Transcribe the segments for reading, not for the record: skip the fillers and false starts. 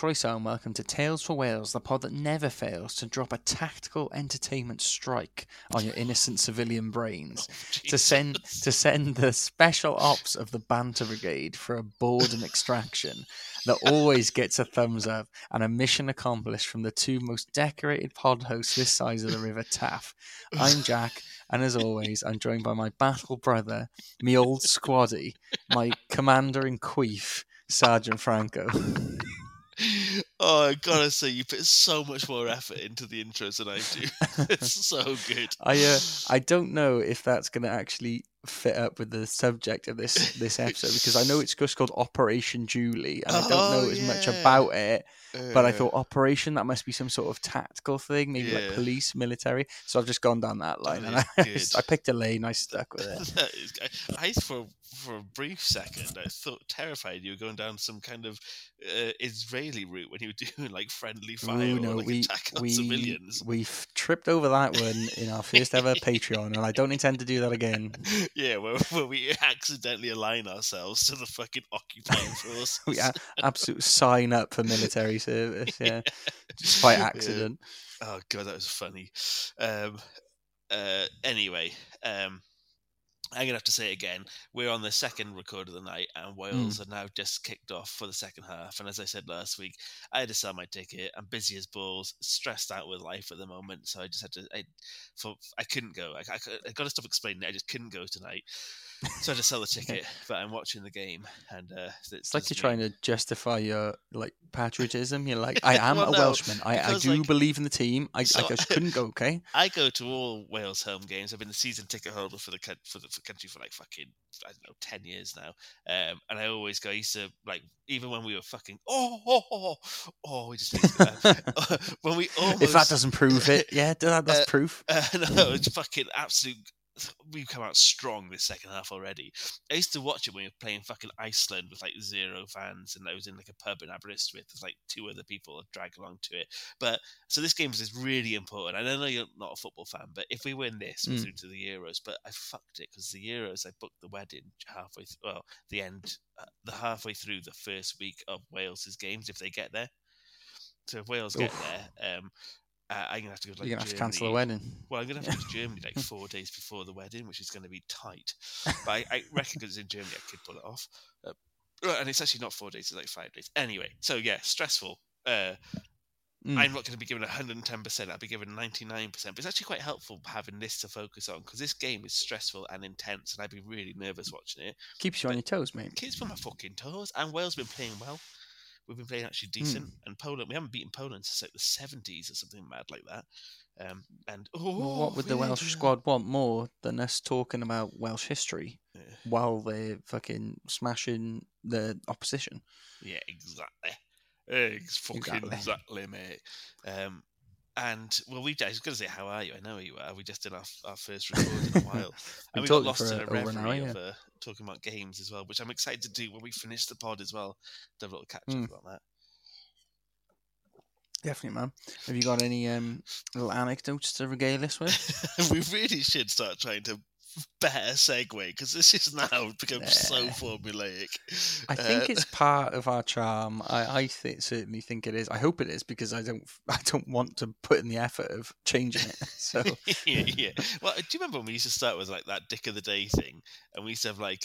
croeso and welcome to Tales for Wales, the pod that never fails to drop a tactical entertainment strike on your innocent civilian brains to send the special ops of the Banter Brigade for a boredom extraction that always gets a thumbs up and a mission accomplished from the two most decorated pod hosts this side of the River Taff. I'm Jack, and as always, I'm joined by my battle brother, me old squaddy, my commander in queef, Sergeant Franco. Oh, I gotta say, you put so much more effort into the intros than I do. It's so good. I don't know if that's going to actually fit up with the subject of this episode, because I know it's just called Operation Julie, and I don't know as much about it. But I thought Operation, that must be some sort of tactical thing, maybe like police, military. So I've just gone down that line, and I picked a lane. I stuck with it. I for a brief second, I thought terrified you were going down some kind of Israeli route when you were doing like friendly fire or like attack on civilians. We've tripped over that one in our first ever Patreon, and I don't intend to do that again. Yeah, where we accidentally align ourselves to the fucking occupying force. We absolutely sign up for military service, just by accident. Yeah. Oh god, that was funny. Anyway, I'm going to have to say it again. We're on the second record of the night, and Wales are now just kicked off for the second half. And as I said last week, I had to sell my ticket. I'm busy as balls, stressed out with life at the moment. So I just had to, I couldn't go. I got to stop explaining it. I just couldn't go tonight. So I had to sell the ticket, but I'm watching the game. And it's like you're trying to justify your patriotism. You're like, I am a Welshman. I do believe in the team. I just couldn't go, okay? I go to all Wales home games. I've been the season ticket holder for the country for like fucking, I don't know, 10 years now. And I always go, I used to, like, even when we were fucking, we just when we almost... If that doesn't prove it, that's proof. No, it's fucking absolute... We've come out strong this second half already. I used to watch it when we were playing fucking Iceland with like 0 fans, and I was in like a pub in Aberystwyth with like 2 other people that drag along to it. But so this game is really important. I know you're not a football fan, but if we win this, we're through to the Euros. But I fucked it, because the Euros, I booked the wedding halfway through the first week of Wales's games if they get there. So if Wales get there, I'm going to have to go to You're going to have Germany. to cancel the wedding. Well, I'm going to have to go to Germany like 4 days before the wedding, which is going to be tight. But I reckon because it's in Germany, I could pull it off. And it's actually not 4 days, it's like 5 days. Anyway, so yeah, stressful. I'm not going to be given 110%. I'll be given 99%. But it's actually quite helpful having this to focus on, because this game is stressful and intense, and I'd be really nervous watching it. Keeps you on your toes, mate. Keeps me on my fucking toes. And Wales have been playing well. We've been playing actually decent, and Poland, we haven't beaten Poland since like the 70s or something mad like that. What would the Welsh squad want more than us talking about Welsh history while they're fucking smashing the opposition? Yeah, exactly. Exactly, mate. And well, I was going to say, how are you? I know you are. We just did our first record in a while, and we got lost in a reverie of talking about games as well, which I'm excited to do when we finish the pod as well. To have a little catch up about that. Definitely, man. Have you got any little anecdotes to regale us with? We really should start trying to better segue, because this is now become so formulaic. I think it's part of our charm. I certainly think it is. I hope it is, because I don't want to put in the effort of changing it. So yeah. Well, do you remember when we used to start with like that Dick of the Day thing, and we used to have like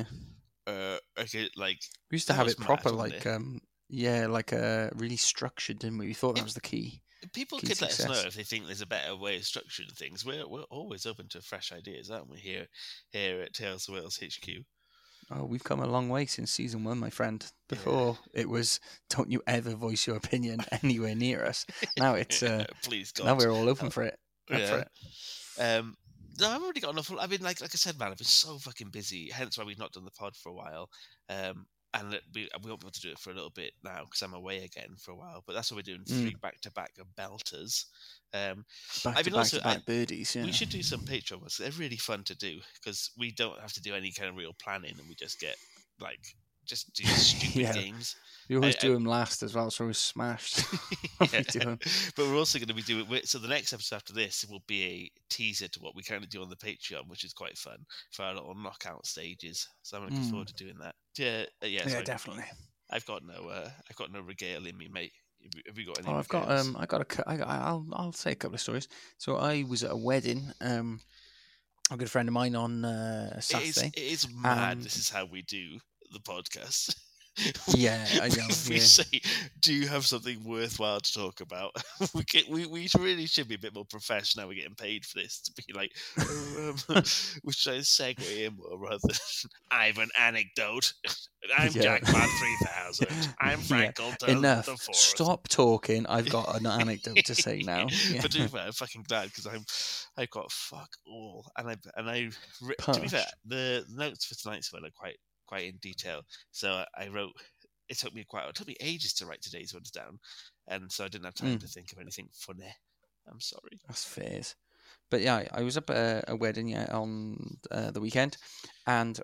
we used to have it proper, like really structured, didn't we? We thought that was the key. People could let us know if they think there's a better way of structuring things. We're always open to fresh ideas, aren't we? Here at Tales of Wales HQ. Oh, we've come a long way since season 1, my friend. Before it was, don't you ever voice your opinion anywhere near us. Now it's please God. Now we're all open for it. No, I've already got enough. I mean, like I said, man, I've been so fucking busy. Hence why we've not done the pod for a while. And we won't be able to do it for a little bit now because I'm away again for a while. But that's what we're doing, 3 back-to-back of belters. Back-to-back birdies, yeah. We should do some Patreon ones. They're really fun to do because we don't have to do any kind of real planning, and we just get, just do stupid games. We always do them last as well, so we're smashed. But we're also going to be doing... So the next episode after this will be a teaser to what we kind of do on the Patreon, which is quite fun, for our little knockout stages. So I'm looking forward to doing that. Yeah, definitely. I've got no regale in me, mate. Have you got any? Oh, regales? I'll say a couple of stories. So I was at a wedding. A good friend of mine on Saturday. It is mad. And This is how we do the podcast. yeah, I know. We Yeah. say, "Do you have something worthwhile to talk about?" we really should be a bit more professional. We're getting paid for this to be like, we should segue in more rather than I have an anecdote. I'm Yeah. Jackpot 3000. I'm Frank Enough. the Fourth. Stop talking. I've got an anecdote to say now. Yeah. But to be fair, I'm fucking glad because I've got fuck all, and to be fair, Pushed. the notes for tonight's one are quite in detail. So I wrote. It took me ages to write today's ones down, and so I didn't have time to think of anything funny. I'm sorry. That's fairs. But yeah, I was up at a wedding on the weekend, and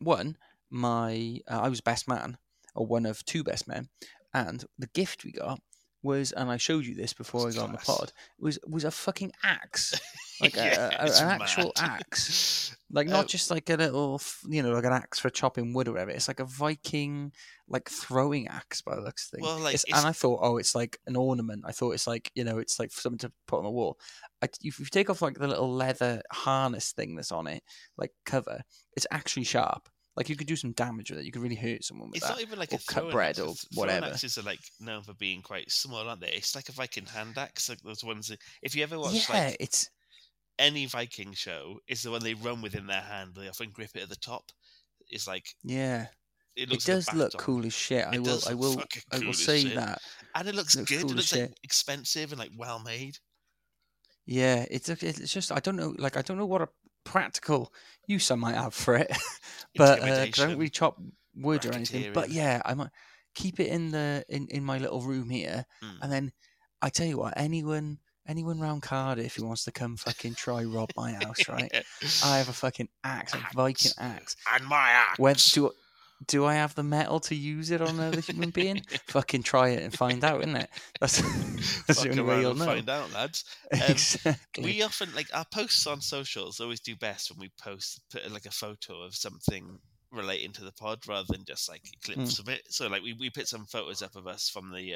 I was best man, or one of two best men, and the gift we got was, and I showed you this before I got on the pod, was a fucking axe, like Yeah, an it's actual mad. axe, like not just like a little, like an axe for chopping wood or whatever. It's like a Viking like throwing axe by the looks of things. Well, like, and I thought, oh, it's like an ornament. I thought it's like, it's like something to put on the wall. If you take off like the little leather harness thing that's on it, like cover, it's actually sharp. Like you could do some damage with it. You could really hurt someone with it's that. not even like or a cut throwing bread axe. or whatever. Throwing axes are like known for being quite small, aren't they? It's like a Viking hand axe, like those ones. If you ever watch like it's any Viking show, it's the one they run with in their hand. They often grip it at the top. It's like it looks does like a look baton. cool as shit. I will say shit. that. And it looks good. Cool It looks like expensive and like well made. Yeah, it's just I don't know what a practical use I might have for it, but I don't really chop wood or anything. But yeah, I might keep it in my little room here, and then I tell you what, anyone round Cardiff who wants to come fucking try rob my house, right? I have a fucking axe, a Viking axe, and my axe. Do I have the metal to use it on another human being? Fucking try it and find out, isn't it? That's the only way you'll know. Find out, lads. Exactly. We often our posts on socials always do best when we put like a photo of something relating to the pod rather than just like clips of it. So like we put some photos up of us from the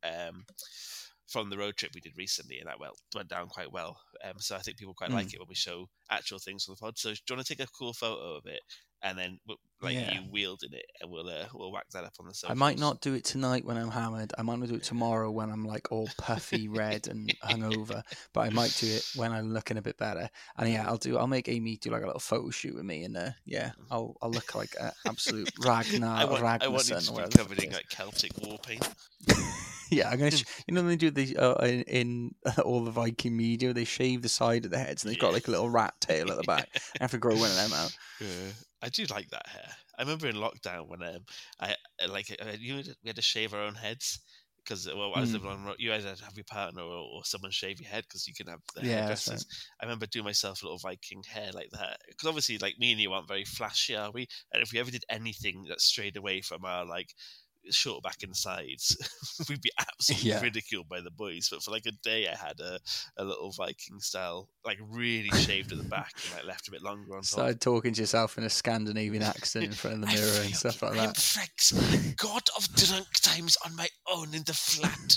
road trip we did recently, and that went down quite well. So I think people quite like it when we show actual things on the pod. So do you want to take a cool photo of it? And then, you wielding it, and we'll whack that up on the socials. I might not do it tonight when I'm hammered. I might not do it tomorrow when I'm like all puffy red and hungover. But I might do it when I'm looking a bit better. And I'll make Amy do like a little photo shoot with me, and I'll look like an absolute Ragnar. I want you to be covered in like Celtic war paint. Yeah, I'm gonna. They do these in all the Viking media. They shave the side of the heads, and they've got like a little rat tail at the back. I have to grow one of them out. Yeah, I do like that hair. I remember in lockdown when we had to shave our own heads because I was living on. You either had to have your partner or someone shave your head because you can have the hairdressers. Right. I remember doing myself a little Viking hair like that because obviously, like me and you aren't very flashy, are we? And if we ever did anything that strayed away from our short back and sides, we'd be absolutely ridiculed by the boys. But for like a day, I had a little Viking style, like really shaved at the back and like left a bit longer on top. Started talking to yourself in a Scandinavian accent in front of the mirror and stuff like that. I'm Frex, god of drunk times on my own in the flat.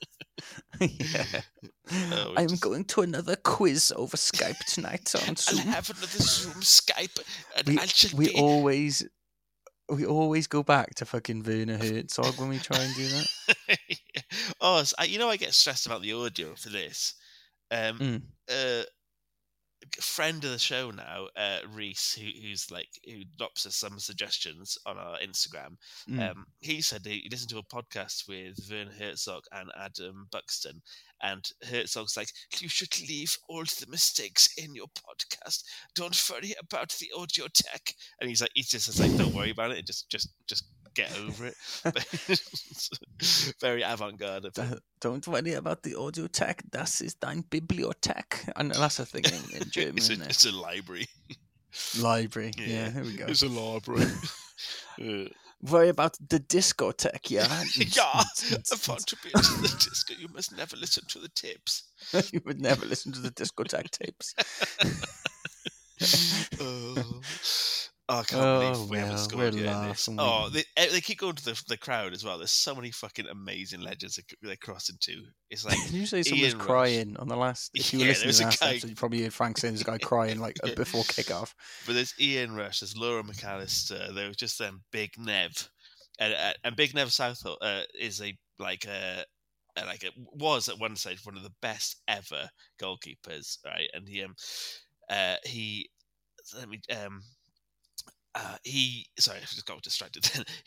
I'm going to another quiz over Skype tonight on Zoom. I'll have another Zoom Skype. And we always go back to fucking Werner Herzog when we try and do that. I get stressed about the audio for this. Friend of the show now, Reese, who drops us some suggestions on our Instagram. He said he listened to a podcast with Werner Herzog and Adam Buxton, and Herzog's like, you should leave all the mistakes in your podcast. Don't worry about the audio tech. And he's just like, don't worry about it. Just get over it. Very avant-garde. Don't worry about the audio tech. Das ist dein Bibliothek. And that's a thing in German, isn't it? It's a library. Library. Yeah, there we go. It's a library. Worry about the discotheque, yeah? I want to be into the disco. You must never listen to the tips. You would never listen to the discotheque tapes. Oh, I can't Oh believe we haven't well, we're scored yet in this. laughing. Oh, they keep going to the crowd as well. There's so many fucking amazing legends they're crossing to. It's like Did you say someone's Ian Rush. crying on the last? If you were Yeah, listening to there's the a last guy. episode, you probably heard Frank saying there's a guy crying like before kickoff. But there's Ian Rush, there's Laura McAllister. There was just them Big Nev, and Big Nev Southall is was at one stage one of the best ever goalkeepers, right? And he let me he sorry, I just got distracted.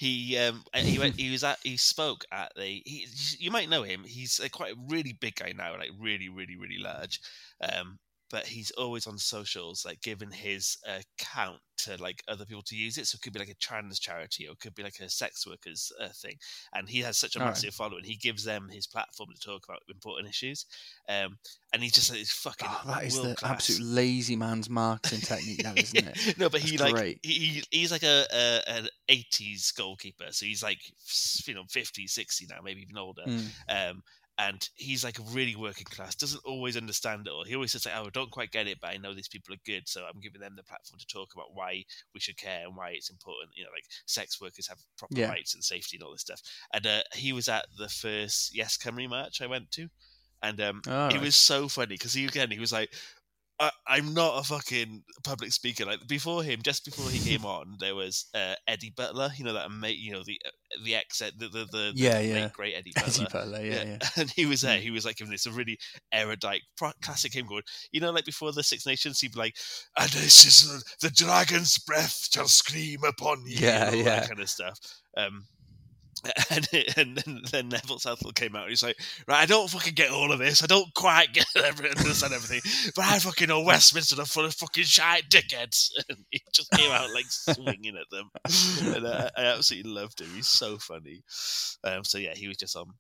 He spoke at you might know him. He's quite a really big guy now, like really really really large. But he's always on socials, like giving his account to like other people to use it. So it could be like a trans charity, or it could be like a sex workers thing. And he has such a massive following. He gives them his platform to talk about important issues. And he's just like this fucking that is the world-class. absolute lazy man's marketing technique, now, isn't it? No, but That's he's like an 80s goalkeeper, so he's like 50, 60 now, maybe even older. And he's like really working class, doesn't always understand it all. He always says like, "Oh, I don't quite get it, but I know these people are good, so I'm giving them the platform to talk about why we should care and why it's important. Like sex workers have proper rights and safety and all this stuff." And he was at the first Yes Cymru match I went to, and it was so funny because he was like, I'm not a fucking public speaker. Like just before he came on, there was Eddie Butler. That mate. The ex, the late great Eddie Butler. Eddie Butler, yeah. And he was there. He was like giving this a really erudite, classic him going. Like before the Six Nations, he'd be like, "And this is the dragon's breath shall scream upon you." That kind of stuff. And then Neville Southall came out and he's like, "Right, I don't fucking get all of this. I don't quite get everything, but I fucking know Westminster are full of fucking shite dickheads." And he just came out like swinging at them, and I absolutely loved him. He's so funny. So yeah, he was just on.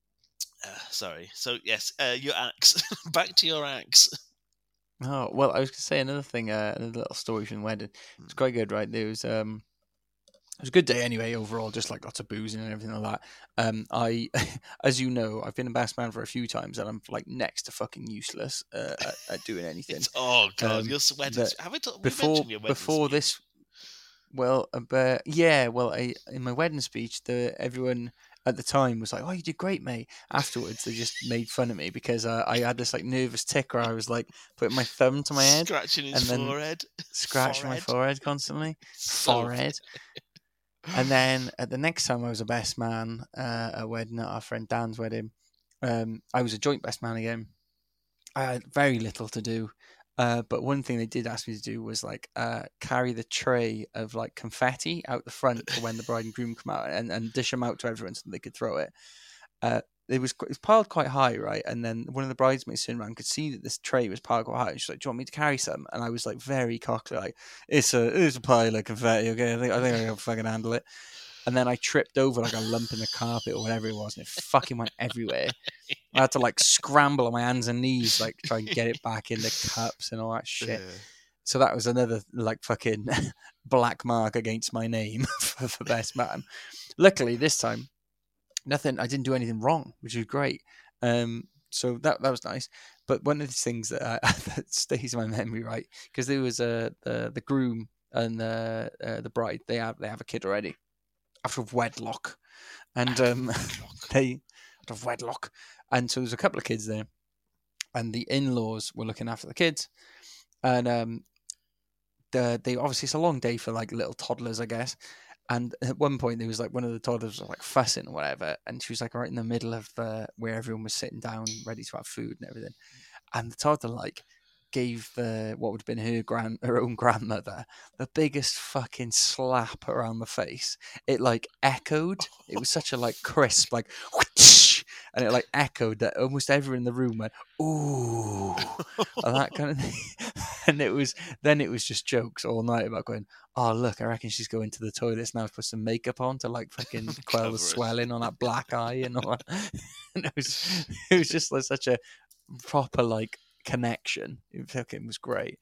Sorry. So yes, your axe. Back to your axe. Oh well, I was going to say another thing. Another little story from the wedding. It's quite good, right? There was it was a good day anyway, overall, just like lots of boozing and everything like that. As you know, I've been a best man for a few times, and I'm like next to fucking useless at doing anything. Oh god, your wedding. Have we mentioned your wedding before speech? This? Well, in my wedding speech, everyone at the time was like, "Oh, you did great, mate." Afterwards, they just made fun of me because I had this like nervous tick where I was like putting my thumb to my head, scratching his forehead, scratching my forehead constantly, forehead. And then at the next time I was a best man at a wedding, at our friend Dan's wedding, I was a joint best man again. I had very little to do, but one thing they did ask me to do was like carry the tray of like confetti out the front for when the bride and groom come out and dish them out to everyone so they could throw it. It was piled quite high, right? And then one of the bridesmaids turned around, could see that this tray was piled quite high. And she's like, "Do you want me to carry some?" And I was like, very cocky, like, "It's a pile of confetti, okay? I think I can fucking handle it." And then I tripped over like a lump in the carpet or whatever it was, and it fucking went everywhere. I had to like scramble on my hands and knees, like try and get it back in the cups and all that shit. So that was another like fucking black mark against my name for best man. Luckily, this time, I didn't do anything wrong, which was great. So that was nice. But one of these things that stays in my memory, right? Because there was the groom and the bride. They have a kid already, out of wedlock, and they out of wedlock. And so there's a couple of kids there, and the in-laws were looking after the kids, and they obviously it's a long day for like little toddlers, I guess. And at one point, there was like one of the toddlers was like fussing or whatever, and she was like right in the middle of where everyone was sitting down, ready to have food and everything. And the toddler like gave what would have been her own grandmother the biggest fucking slap around the face. It like echoed. It was such a like crisp like, whoosh, and it like echoed that almost everyone in the room went ooh, and that kind of thing. And it was just jokes all night about going, "Oh look, I reckon she's going to the toilets now to put some makeup on to like fucking quell the swelling on that black eye and all that." And it was just like such a proper like connection. It fucking was great.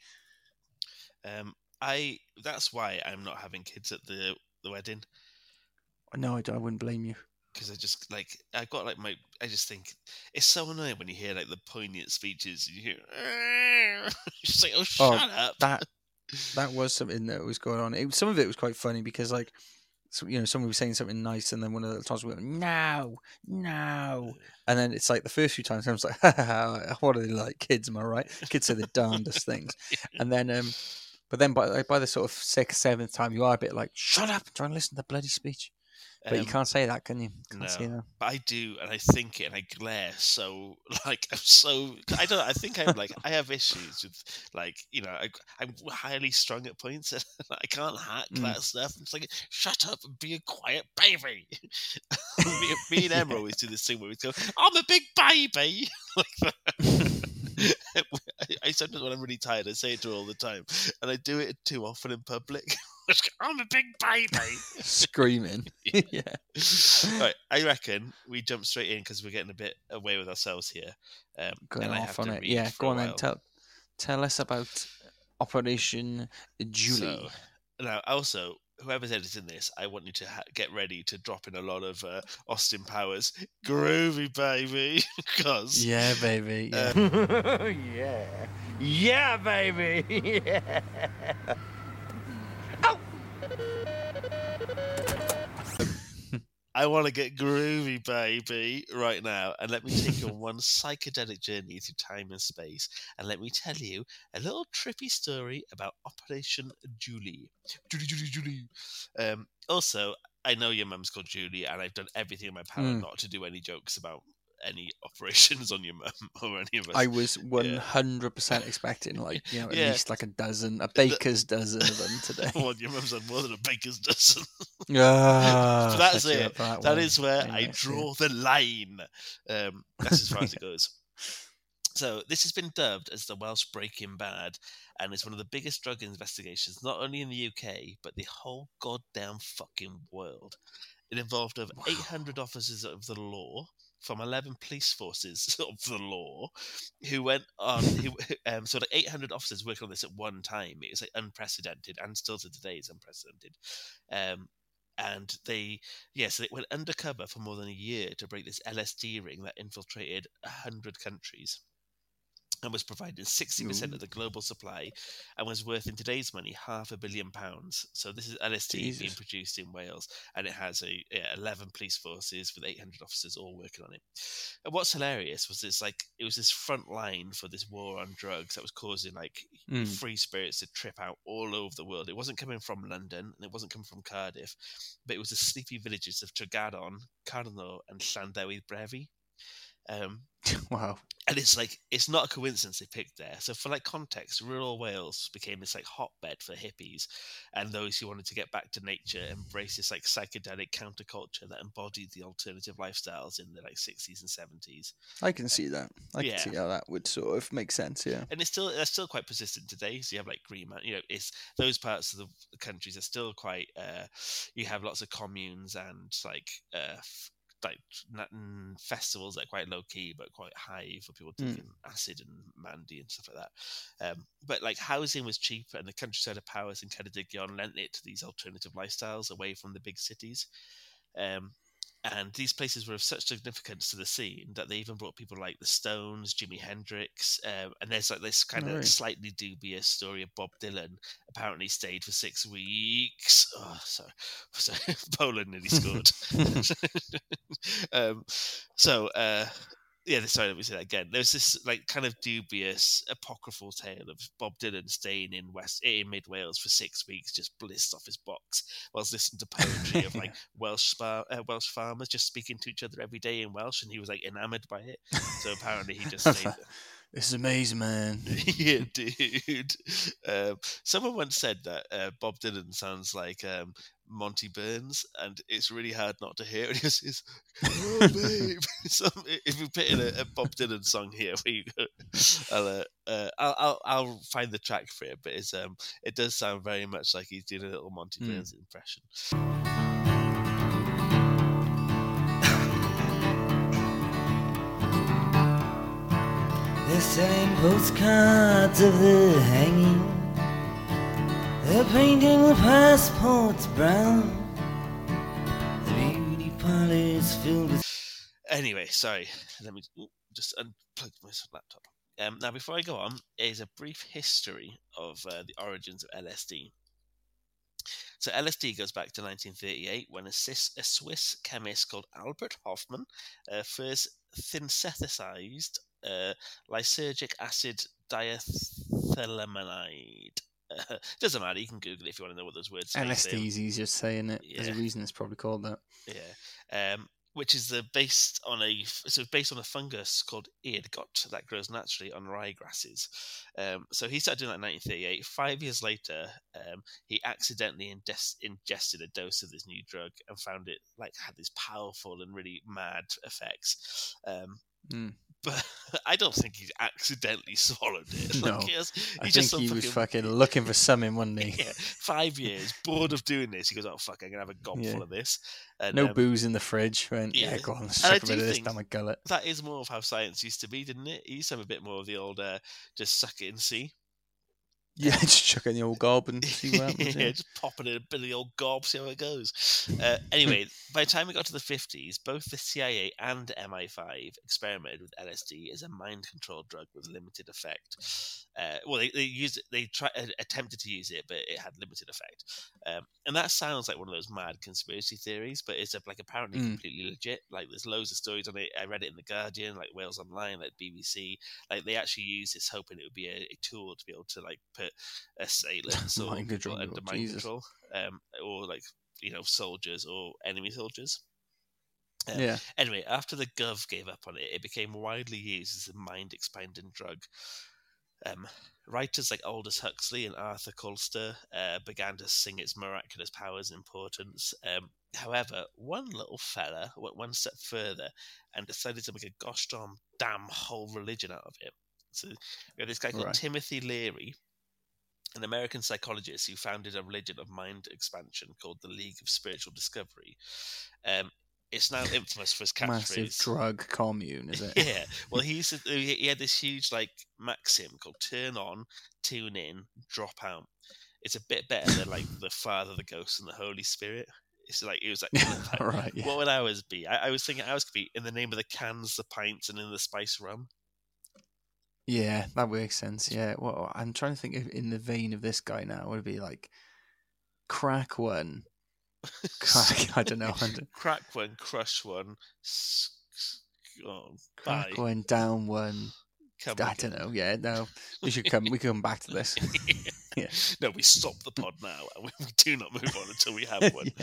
That's why I'm not having kids at the wedding. No, I wouldn't blame you. Because I just like I just think it's so annoying when you hear like the poignant speeches. You hear, just like, "Oh, shut up." that was something that was going on. Some of it was quite funny because, like, someone was saying something nice, and then one of the times we went, no, and then it's like the first few times I was like, what are they like, kids? Am I right? Kids say the darndest things, and then but then by the sort of 6th, 7th time, you are a bit like, shut up, try and listen to the bloody speech. But you can't say that, can you? Can't say that. But I do, and I think it, and I glare. So, like, I think I'm like, I have issues with, like, I'm highly strung at points, and I can't hack that stuff. It's like, shut up and be a quiet baby. me and Emma always do this thing where we go, I'm a big baby. Like that. I sometimes, when I'm really tired, I say it to her all the time, and I do it too often in public. I'm a big baby. Screaming. Yeah. Right, I reckon we jump straight in because we're getting a bit away with ourselves here. Going off on it. Yeah, go on then. Tell us about Operation Julie. So, now, also, whoever's editing this, I want you to get ready to drop in a lot of Austin Powers, groovy baby, because yeah, baby, yeah, yeah, baby, yeah. Oh! I want to get groovy, baby, right now, and let me take you on one psychedelic journey through time and space, and let me tell you a little trippy story about Operation Julie. Julie. Also, I know your mum's called Julie, and I've done everything in my power not to do any jokes about any operations on your mum or any of us. I was 100% expecting at least like a baker's dozen of them today. Well, your mum's had more than a baker's dozen. So that's it. That is where I draw the line. That's as far as it goes. So this has been dubbed as the Welsh Breaking Bad, and it's one of the biggest drug investigations, not only in the UK, but the whole goddamn fucking world. It involved over 800 officers of the law from 11 police forces of the law who went on, so like 800 officers working on this at one time. It was like unprecedented, and still to today is unprecedented. And they went undercover for more than a year to break this LSD ring that infiltrated 100 countries. And was providing 60% of the global supply, and was worth, in today's money, £500 million. So this is LSD being produced in Wales, and it has 11 police forces with 800 officers all working on it. And what's hilarious was it was this front line for this war on drugs that was causing free spirits to trip out all over the world. It wasn't coming from London, and it wasn't coming from Cardiff, but it was the sleepy villages of Tregaron, Carno, and Llandewi Brefi. Wow. And it's not a coincidence they picked there. So for context, rural Wales became this hotbed for hippies and those who wanted to get back to nature, embrace this psychedelic counterculture that embodied the alternative lifestyles in the 60s and 70s. I can see that. I can see how that would sort of make sense. Yeah. And they're still quite persistent today. So you have Green Man, it's those parts of the countries are still quite. You have lots of communes and festivals that are quite low key but quite high for people taking acid and Mandy and stuff like that. But housing was cheap, and the countryside of Powys and Ceredigion lent it to these alternative lifestyles away from the big cities. And these places were of such significance to the scene that they even brought people like the Stones, Jimi Hendrix, and there's this kind of slightly dubious story of Bob Dylan apparently stayed for 6 weeks. Oh, sorry. Poland nearly scored. Sorry, let me say that again. There's this kind of dubious apocryphal tale of Bob Dylan staying in mid Wales for 6 weeks, just blissed off his box, whilst listening to poetry of Welsh farmers just speaking to each other every day in Welsh, and he was enamoured by it. So apparently he just stayed there. This is amazing, man. Yeah, dude. Someone once said that Bob Dylan sounds like Monty Burns, and it's really hard not to hear. And he says, "Oh, babe." If we put in a Bob Dylan song here, I'll find the track for it. But it does sound very much like he's doing a little Monty Burns impression. They're selling postcards of the hanging. They're painting the passports brown. The beauty parlors filled with... Anyway, sorry. Let me just plug my laptop. Now, before I go on, is a brief history of the origins of LSD. So LSD goes back to 1938 when a Swiss chemist called Albert Hofmann first synthesized lysergic acid diethylamide. Doesn't matter, you can Google it if you want to know what those words say. LSD is easier saying it. There's a reason it's probably called that. Yeah. Which is based on a fungus called ergot that grows naturally on ryegrasses. So he started doing that in 1938. 5 years later, he accidentally ingested a dose of this new drug and found it had these powerful and really mad effects. But I don't think he accidentally swallowed it. No, I think he was fucking looking for something, wasn't he? Yeah, 5 years, bored of doing this. He goes, "Oh fuck, I'm gonna have a gob full of this." And, no booze in the fridge. Went, yeah, go on, let's chuck a bit of this down my gullet. That is more of how science used to be, didn't it? It used to have a bit more of the old, just suck it and see. Yeah, just chuck it in the old gob and see what happens. Yeah, just pop it in a bit of the old gob, see how it goes. Anyway, by the time we got to the 50s, both the CIA and MI5 experimented with LSD as a mind-controlled drug with limited effect. They used it. They attempted to use it, but it had limited effect. And that sounds like one of those mad conspiracy theories, but it's apparently completely legit. Like, there's loads of stories on it. I read it in The Guardian, like Wales Online, like BBC. Like, they actually use this hoping it would be a tool to be able to put assailants or mind control, under mind control, or soldiers or enemy soldiers. Anyway, after the Gov gave up on it, it became widely used as a mind-expanding drug. Writers like Aldous Huxley and Arthur Koestler began to sing its miraculous powers and importance. However, one little fella went one step further and decided to make a gosh darn damn whole religion out of it. So we have this guy called Timothy Leary, an American psychologist who founded a religion of mind expansion called the League of Spiritual Discovery. It's now infamous for his catchphrase. Massive drug commune, is it? Yeah. Well, he had this huge maxim called "Turn on, tune in, drop out." It's a bit better than the Father, the Ghost, and the Holy Spirit. It's it was right. Yeah. What would ours be? I was thinking ours could be in the name of the cans, the pints, and in the spice rum. Yeah, that makes sense. Yeah. Well, I'm trying to think if in the vein of this guy now, would it be crack one? I don't know. Crack one, crush one, crack one, down one. I don't know. Yeah, no. We should come back to this. Yeah. No, we stop the pod now, and we do not move on until we have one.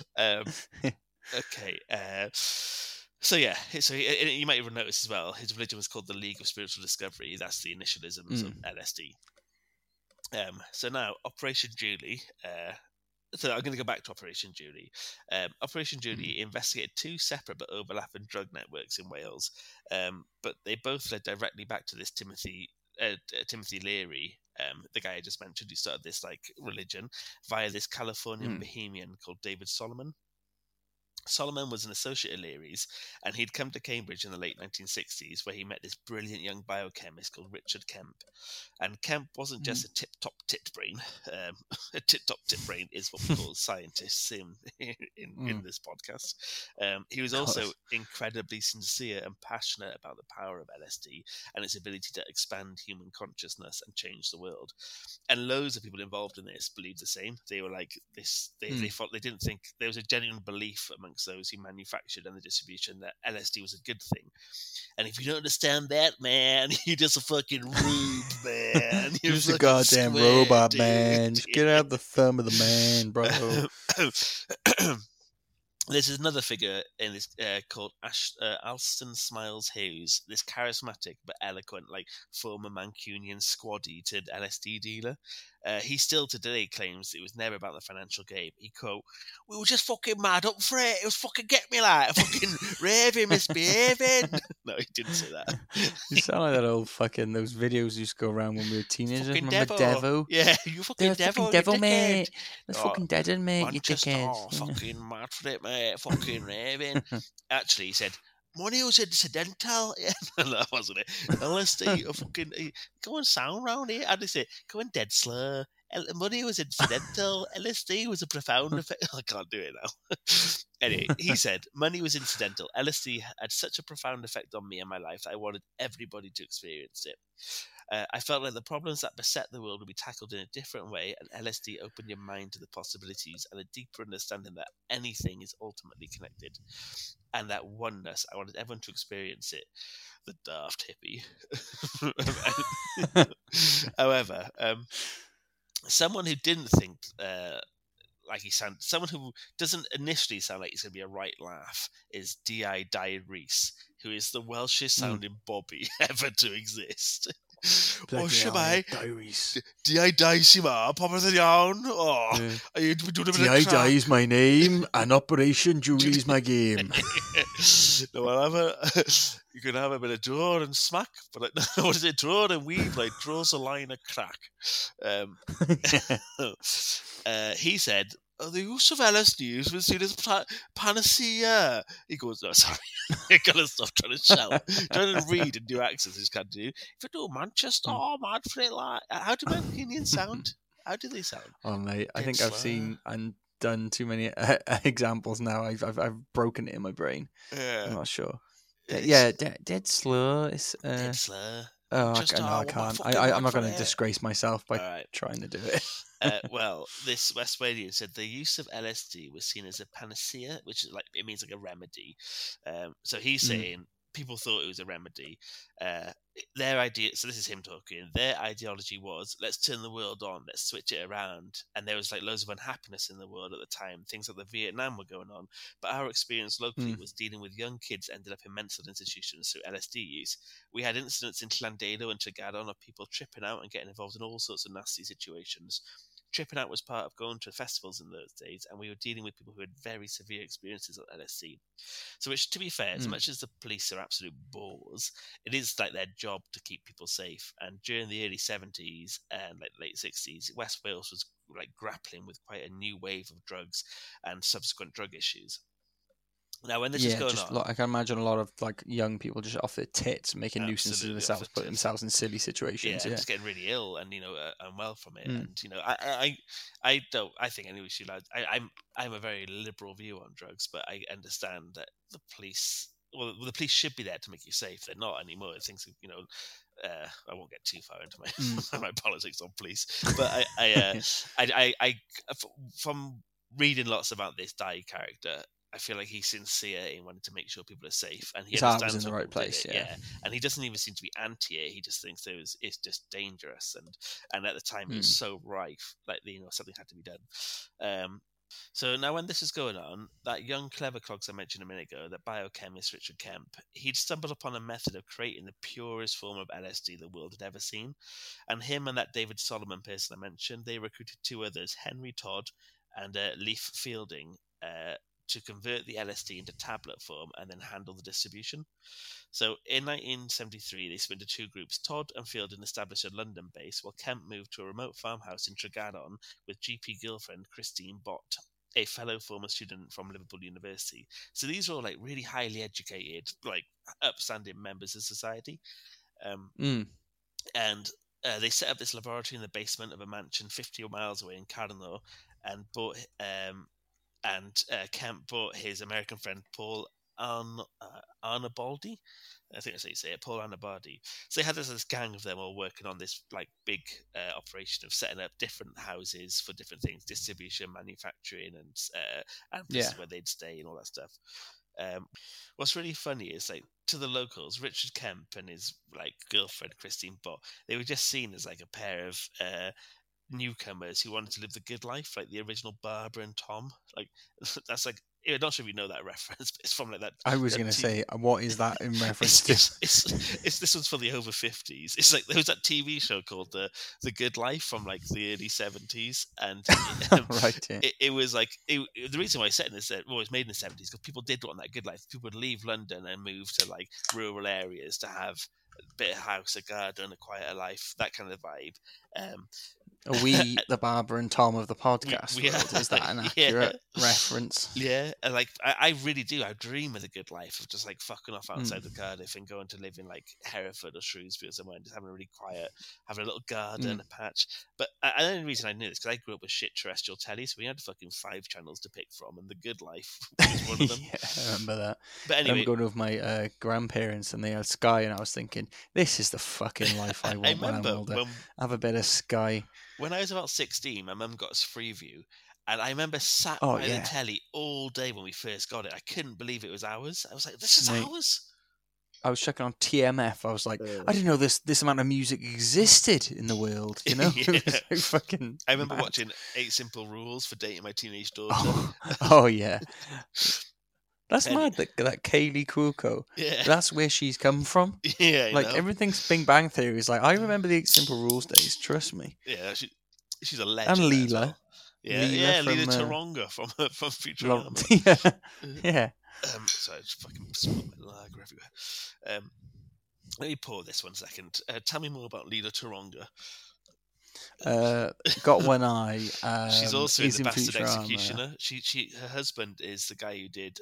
Okay. So you might even notice as well, his religion was called the League of Spiritual Discovery. That's the initialisms of LSD. So now, Operation Julie. So I'm going to go back to Operation Julie. Operation Julie investigated two separate but overlapping drug networks in Wales, but they both led directly back to this Timothy Leary, the guy I just mentioned, who started this religion via this Californian bohemian called David Solomon. Solomon was an associate of Leary's, and he'd come to Cambridge in the late 1960s, where he met this brilliant young biochemist called Richard Kemp. And Kemp wasn't just a tip-top tit brain. A tip-top tit brain is what we call scientists in this podcast. He was also incredibly sincere and passionate about the power of LSD and its ability to expand human consciousness and change the world. And loads of people involved in this believed the same. They were like this. They didn't think there was a genuine belief amongst those who manufactured and the distribution that LSD was a good thing. And if you don't understand that, man, you're just a fucking rube, man. You're just a goddamn robot, man. Just get out the thumb of the man, bro. There's another figure in this called Alston Smiles Hughes, this charismatic but eloquent, former Mancunian squaddy turned LSD dealer. He still today claims it was never about the financial gain. He quote, "We were just fucking mad up for it. It was fucking get me fucking raving, misbehaving." No, he didn't say that. You sound like that old fucking those videos used to go around when we were teenagers. Fucking Remember Devo? Yeah, you fucking devil, mate. That's fucking dead, mate. You dickhead. Fucking mad for it, mate. Fucking raving. Actually, he said, money was incidental. Yeah, no, that wasn't it. LSD, fucking going sound round here. How do they say? Going dead slur. Money was incidental. LSD was a profound effect. I can't do it now. Anyway, he said, money was incidental. LSD had such a profound effect on me and my life that I wanted everybody to experience it. I felt like the problems that beset the world would be tackled in a different way, and LSD opened your mind to the possibilities and a deeper understanding that anything is ultimately connected. And that oneness, I wanted everyone to experience it. The daft hippie. However, someone who didn't think like he sounded, someone who doesn't initially sound like he's going to be a right laugh is D.I. Reese, who is the Welshest sounding Bobby ever to exist. O shwmai, D.I. si ma, popeth yn iawn. Oh, are you doing a bit of D.I. is my name, and Operation Julie's my game. No, you can have a bit of draw and smack, but what is it? Draw and weave, like draws a line of crack. He said, the use of LSD was seen as panacea. He goes, no, sorry, I gotta stop trying to shout. Trying to read and do accents, I just can't do. If I do Manchester, mad for it, like, how do Mancunians sound? How do they sound? Oh, mate, I think I've seen and done too many examples now. I've broken it in my brain. Yeah. I'm not sure. Dead slur. Dead slur. Oh, I can't. I'm not going to disgrace myself by trying to do it. Well, this West Walian said the use of LSD was seen as a panacea, which is like, it means like a remedy. So he's saying people thought it was a remedy. Their idea, so this is him talking, their ideology was, let's turn the world on, let's switch it around. And there was like loads of unhappiness in the world at the time. Things like the Vietnam were going on. But our experience locally was dealing with young kids ended up in mental institutions through LSD use. We had incidents in Llandelo and Tregaron of people tripping out and getting involved in all sorts of nasty situations. Tripping out was part of going to festivals in those days, and we were dealing with people who had very severe experiences of LSD. So, which, to be fair, as much as the police are absolute bores, it is like their job to keep people safe. And during the early 70s and like late 60s, West Wales was like grappling with quite a new wave of drugs and subsequent drug issues. Now, when this is going on, I can imagine a lot of like young people just off their tits making nuisances of themselves, put themselves in silly situations. Yeah, just getting really ill and unwell from it. And I think anyway. I'm a very liberal view on drugs, but I understand that the police should be there to make you safe. They're not anymore. Things I won't get too far into my politics on police, but I from reading lots about this Dai character, I feel like he's sincere in wanting to make sure people are safe, and he understands in the right place. Yeah, and he doesn't even seem to be anti it. He just thinks it's just dangerous, and at the time it was so rife, like something had to be done. So now when this is going on, that young clever clogs I mentioned a minute ago, that biochemist Richard Kemp, he'd stumbled upon a method of creating the purest form of LSD the world had ever seen, and him and that David Solomon person I mentioned, they recruited two others, Henry Todd and Leif Fielding, to convert the LSD into tablet form and then handle the distribution. So in 1973, they split into two groups. Todd and Fielding established a London base, while Kemp moved to a remote farmhouse in Tregaron with GP girlfriend Christine Bott, a fellow former student from Liverpool University. So these are all like really highly educated, like upstanding members of society. And they set up this laboratory in the basement of a mansion 50 miles away in Carno, and bought Kemp brought his American friend Paul Arnabaldi. I think that's how you say it, Paul Arnabaldi. So they had this gang of them all working on this like big operation of setting up different houses for different things, distribution, manufacturing, and places where they'd stay and all that stuff. What's really funny is, like, to the locals, Richard Kemp and his like girlfriend Christine Bott, they were just seen as like a pair of newcomers who wanted to live the good life, like the original Barbara and Tom. Like, that's like, I'm not sure if you know that reference, but it's from like that. I was going to say, what is that in reference to? It's this one's for the over 50s. It's like there was that TV show called the Good Life from like the early 70s, and right, yeah. it was like the reason why it's set in this, it was made in the 70s because people did want that good life. People would leave London and move to like rural areas to have a bit of house, a garden, a quieter life, that kind of vibe. Are we the Barbara and Tom of the podcast we world? Is that an yeah. accurate reference? Yeah, and like I really do. I dream of the good life of just like fucking off outside of Cardiff and going to live in like Hereford or Shrewsbury or somewhere and just having a really quiet, having a little garden, a patch. But the only reason I knew this because I grew up with shit terrestrial telly, so we had fucking 5 channels to pick from, and the good life was one of them. Yeah, I remember that. But I anyway, remember going with my grandparents and they had Sky, and I was thinking, this is the fucking life I want when I'm older. Have a bit of Sky. When I was about 16, my mum got us Freeview. And I remember sat by the telly all day when we first got it. I couldn't believe it was ours. I was like, this is ours? I was checking on TMF. I was like, I didn't know this amount of music existed in the world, you know? Yeah. It was so fucking I remember mad. watching 8 Simple Rules for dating my teenage daughter. Oh yeah. That's mad that Kaylee Cuoco. Yeah. That's where she's come from. Yeah, I like know. Everything's Bing Bang Theory is like, I remember the 8 Simple Rules days, trust me. Yeah, she's a legend. And Leela. Well. Yeah, Leela Taronga from Yeah. Futurama. Yeah. Sorry, I just fucking spilled my lager everywhere. Let me pour this 1 second. Tell me more about Leela Taronga. Got one eye. She's also in The in Bastard Futurama. Executioner. Her husband is the guy who did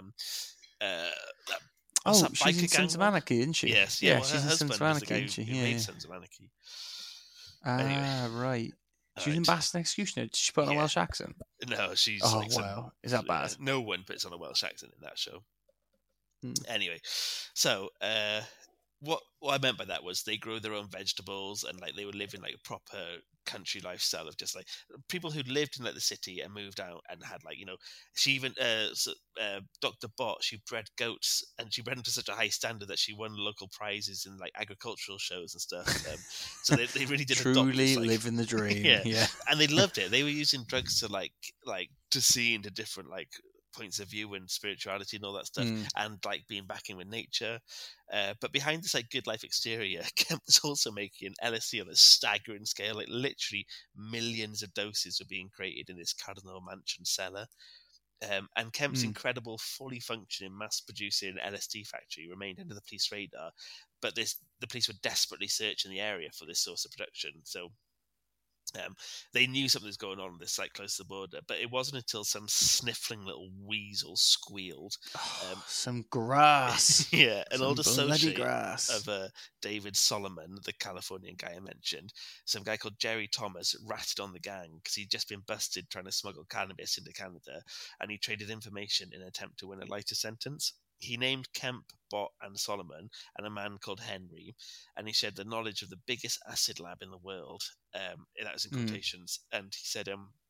she's in Sons of Anarchy, isn't she? Yes, yeah. Well, She's in Sons of Anarchy, isn't she? Who made Sons of Anarchy. Anyway. Right. She was in Bastard Executioner. Did she put on a Welsh accent? No, she's. Oh wow, is that bad? No one puts on a Welsh accent in that show. Anyway, so what I meant by that was they grew their own vegetables and like they were living like a proper country lifestyle of just like people who lived in like the city and moved out and had like, you know, she even Dr. Bott, she bred goats and she bred them to such a high standard that she won local prizes in like agricultural shows and stuff. So they really did truly living the dream. Yeah, and they loved it. They were using drugs to like to see into different like points of view and spirituality and all that stuff, and like being back in with nature. But behind this like good life exterior, Kemp was also making LSD on a staggering scale. Like literally millions of doses were being created in this Cardinal Mansion cellar. And Kemp's incredible, fully functioning, mass-producing LSD factory remained under the police radar, but the police were desperately searching the area for this source of production. So they knew something was going on this site close to the border, but it wasn't until some sniffling little weasel squealed. Some grass. Yeah, an old associate grass. of David Solomon, the Californian guy I mentioned, some guy called Jerry Thomas, ratted on the gang because he'd just been busted trying to smuggle cannabis into Canada, and he traded information in an attempt to win a lighter sentence. He named Kemp, Bott, and Solomon, and a man called Henry, and he shared the knowledge of the biggest acid lab in the world. That was in quotations. And he said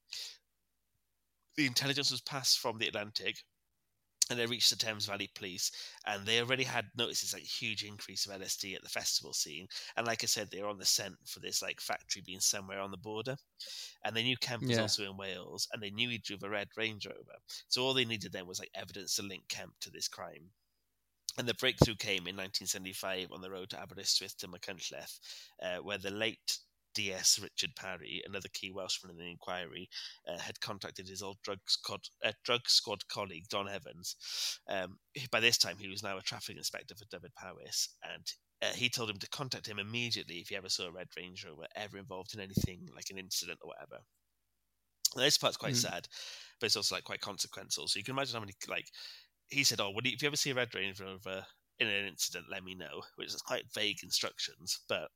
the intelligence was passed from the Atlantic, and they reached the Thames Valley Police, and they already had noticed this like huge increase of LSD at the festival scene. And like I said, they were on the scent for this like factory being somewhere on the border. And they knew Kemp was also in Wales, and they knew he drove a red Range Rover. So all they needed then was like evidence to link Kemp to this crime. And the breakthrough came in 1975 on the road to Aberystwyth to Machynlleth, where the late DS Richard Parry, another key Welshman in the inquiry, had contacted his old drug squad colleague Don Evans. By this time, he was now a traffic inspector for Dyfed Powys, and he told him to contact him immediately if he ever saw a red Range Rover ever involved in anything like an incident or whatever. Now, this part's quite sad, but it's also like quite consequential. So you can imagine how many like he said, if you ever see a red Range Rover in an incident, let me know, which is quite vague instructions, but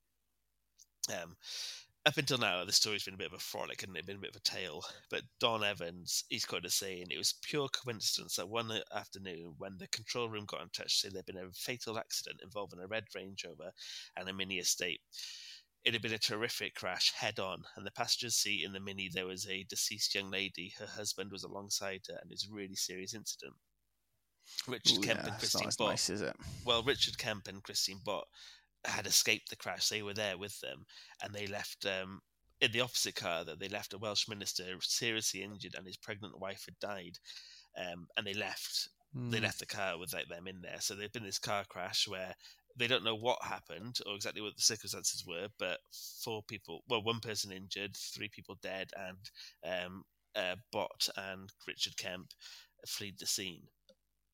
up until now, the story's been a bit of a frolic and it's been a bit of a tale. But Don Evans, he's quoted as saying, it was pure coincidence that one afternoon when the control room got in touch to say there'd been a fatal accident involving a red Range Rover and a Mini estate. It had been a terrific crash head-on, and the passenger seat in the Mini, there was a deceased young lady. Her husband was alongside her, and it was a really serious incident. Richard Kemp and Christine Bott. Nice, is it? Well, Richard Kemp and Christine Bott had escaped the crash. They were there with them, and they left in the opposite car. That they left a Welsh minister seriously injured, and his pregnant wife had died. And they left. They left the car with like them in there. So they've been in this car crash where they don't know what happened or exactly what the circumstances were. But 4 people, well, 1 person injured, 3 people dead, and Bott and Richard Kemp fled the scene.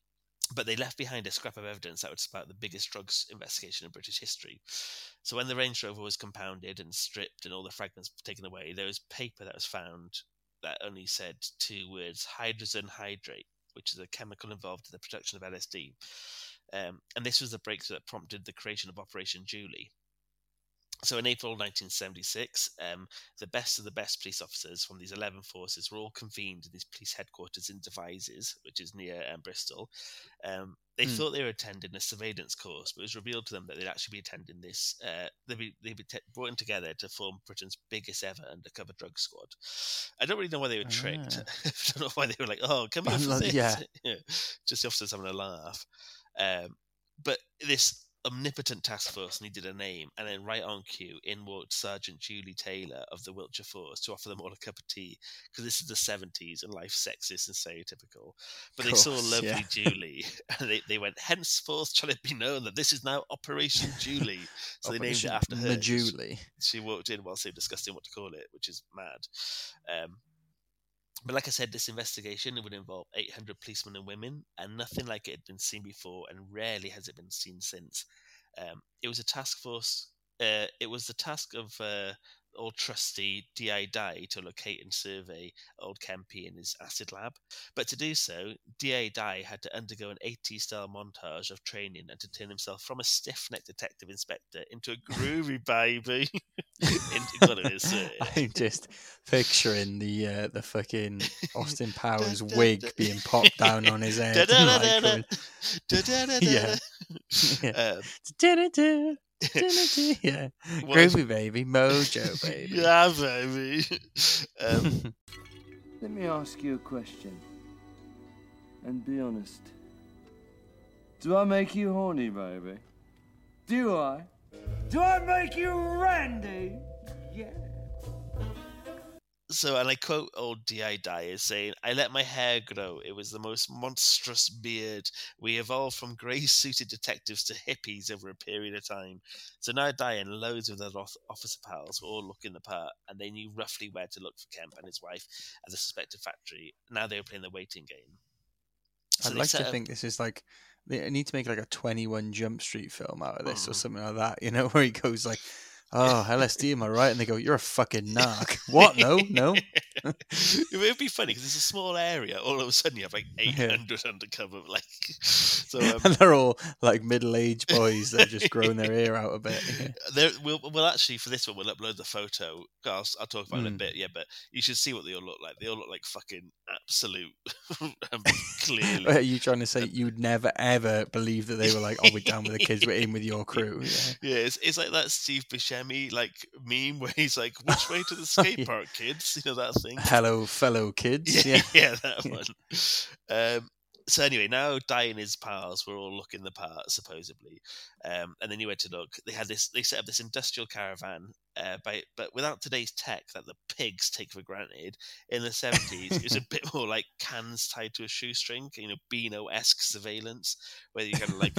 but they left behind a scrap of evidence that would spark the biggest drugs investigation in British history. So when the Range Rover was compounded and stripped and all the fragments taken away, there was paper that was found that only said 2 words: hydrogen hydrate, which is a chemical involved in the production of LSD. And this was the breakthrough that prompted the creation of Operation Julie. So in April 1976, the best of the best police officers from these 11 forces were all convened in these police headquarters in Devizes, which is near Bristol. They thought they were attending a surveillance course, but it was revealed to them that they'd actually be attending this. They'd be brought in together to form Britain's biggest ever undercover drug squad. I don't really know why they were tricked. I don't know why they were like, "Oh, come here for this." Yeah. Just the officers having a laugh. But this omnipotent task force needed a name, and then right on cue, in walked Sergeant Julie Taylor of the Wiltshire Force to offer them all a cup of tea, because this is the 70s and life's sexist and stereotypical. But they saw lovely Julie, and they went, "Henceforth shall it be known that this is now Operation Julie." So they named it after her. Julie. She walked in whilst they were discussing what to call it, which is mad. But like I said, this investigation would involve 800 policemen and women, and nothing like it had been seen before, and rarely has it been seen since. It was a task force. It was the task of old trustee D.I. Dye to locate and survey old Kempy in his acid lab. But to do so, D.I. Dye had to undergo an 80s-style montage of training and to turn himself from a stiff-necked detective inspector into a groovy baby. I'm just picturing the fucking Austin Powers wig being popped down on his head. Yeah. Groovy baby, mojo baby. Yeah, baby. Let me ask you a question. And be honest. Do I make you horny, baby? Do I? Do I make you randy? Yeah. So, and I quote old D.I. Dye as saying, "I let my hair grow. It was the most monstrous beard. We evolved from grey-suited detectives to hippies over a period of time. So now Dye and loads of their officer pals were all looking the part, and they knew roughly where to look for Kemp and his wife at the suspected factory. Now they were playing the waiting game." So I'd like to think this is like, they need to make like a 21 Jump Street film out of this or something like that, you know, where he goes like, "Oh, LSD, am I right?" And they go, "You're a fucking narc." What? No. It would be funny because it's a small area. All of a sudden, you have like 800 undercover, like. So, and they're all like middle-aged boys that have just grown their ear out a bit. Yeah. We'll actually, for this one, we'll upload the photo. I'll talk about it in a bit. Yeah, but you should see what they all look like. They all look like fucking absolute. Clearly, Are you trying to say you'd never ever believe that they were like, "Oh, we're down with the kids, we're in with your crew"? Yeah, it's like that Steve Buscemi like meme where he's like, "Which way to the skate park, kids?" You know that thing. Hello, fellow kids. Yeah, that one. So anyway, now Dye and his pals were all looking the part, supposedly, and they knew where to look. They set up this industrial caravan, but without today's tech that the pigs take for granted. In the 70s, it was a bit more like cans tied to a shoestring, Beano-esque surveillance, where you kind of like,